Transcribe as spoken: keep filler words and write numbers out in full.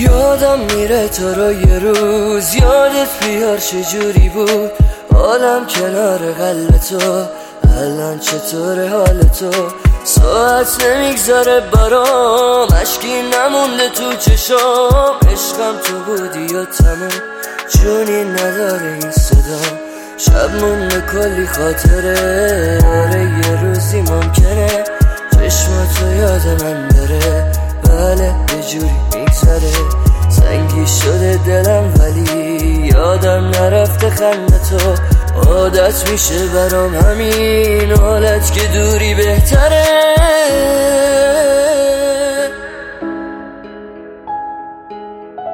یادم میره تو رو یه روز، یادت بیار چجوری بود حالم کنار قلب تو. الان چطور حال تو؟ ساعت نمیگذاره برام، اشکی نمونده تو چشام. عشقم تو بودی و تموم، جونی نداره این صدا. شب مونده کلی خاطره، آره یه روزی ممکنه چشماتو یاد من بره. بله یه جوری میگذره، سنگی شده دلم ولی یادم نرفته خنده تو. عادت میشه برام همین حالت که دوری بهتره.